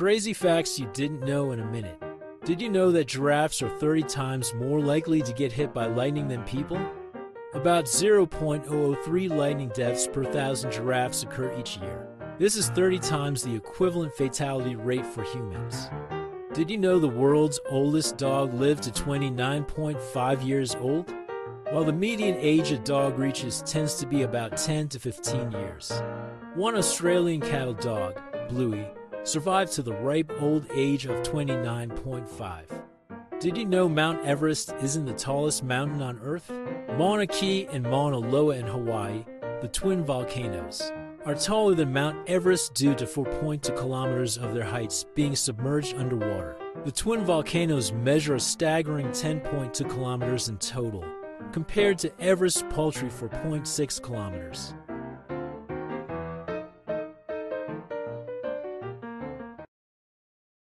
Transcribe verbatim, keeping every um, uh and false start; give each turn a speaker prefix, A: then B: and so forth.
A: Crazy facts you didn't know in a minute. Did you know that giraffes are thirty times more likely to get hit by lightning than people? About zero point zero zero three lightning deaths per thousand giraffes occur each year. This is thirty times the equivalent fatality rate for humans. Did you know the world's oldest dog lived to twenty-nine point five years old? While the median age a dog reaches tends to be about ten to fifteen years. One Australian cattle dog, Bluey, survived to the ripe old age of twenty-nine point five. Did you know Mount Everest isn't the tallest mountain on Earth? Mauna Kea and Mauna Loa in Hawaii, the twin volcanoes, are taller than Mount Everest due to four point two kilometers of their heights being submerged underwater. The twin volcanoes measure a staggering ten point two kilometers in total, compared to Everest's paltry four point six kilometers.